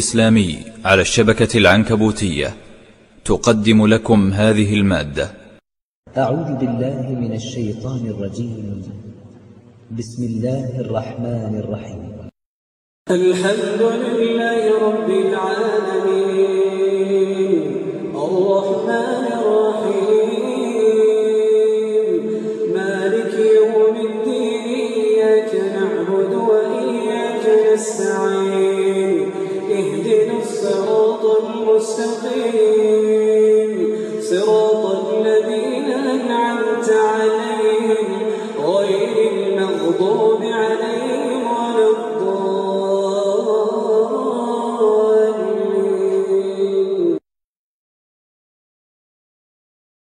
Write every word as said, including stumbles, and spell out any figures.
الإسلامي على الشبكة العنكبوتية تقدم لكم هذه المادة. أعوذ بالله من الشيطان الرجيم. بسم الله الرحمن الرحيم. الحمد لله رب العالمين،